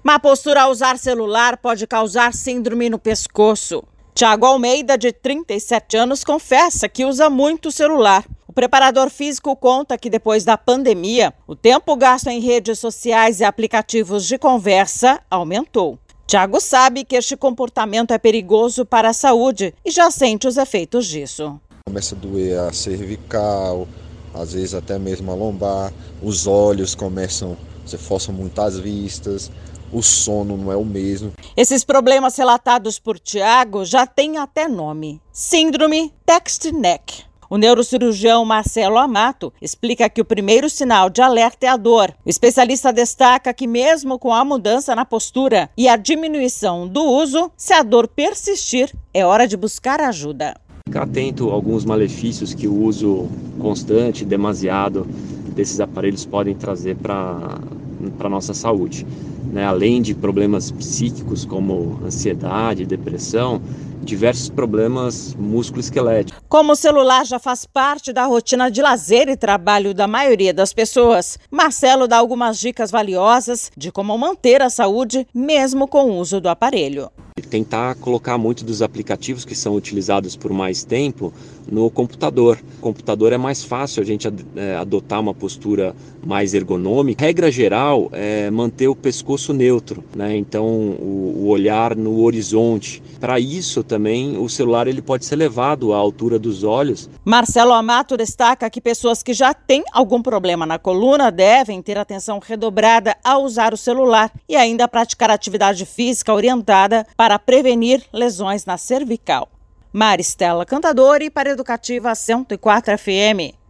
Má postura ao usar celular pode causar síndrome no pescoço. Tiago Almeida, de 37 anos, confessa que usa muito o celular. O preparador físico conta que depois da pandemia, o tempo gasto em redes sociais e aplicativos de conversa aumentou. Tiago sabe que este comportamento é perigoso para a saúde e já sente os efeitos disso. Começa a doer a cervical, às vezes até mesmo a lombar, os olhos você força muito as vistas, o sono não é o mesmo. Esses problemas relatados por Tiago já têm até nome: síndrome text neck. O neurocirurgião Marcelo Amato explica que o primeiro sinal de alerta é a dor. O especialista destaca que mesmo com a mudança na postura e a diminuição do uso, se a dor persistir, é hora de buscar ajuda. Ficar atento a alguns malefícios que o uso constante, demasiado desses aparelhos podem trazer para a nossa saúde. Além de problemas psíquicos como ansiedade, depressão, diversos problemas músculo-esqueléticos. Como o celular já faz parte da rotina de lazer e trabalho da maioria das pessoas, Marcelo dá algumas dicas valiosas de como manter a saúde mesmo com o uso do aparelho. Tentar colocar muito dos aplicativos que são utilizados por mais tempo no computador. O computador é mais fácil a gente adotar uma postura mais ergonômica. Regra geral é manter o pescoço neutro, Então o olhar no horizonte. Para isso também o celular ele pode ser levado à altura dos olhos. Marcelo Amato destaca que pessoas que já têm algum problema na coluna devem ter atenção redobrada ao usar o celular e ainda praticar atividade física orientada para prevenir lesões na cervical. Maristela Cantadori para Educativa 104 FM.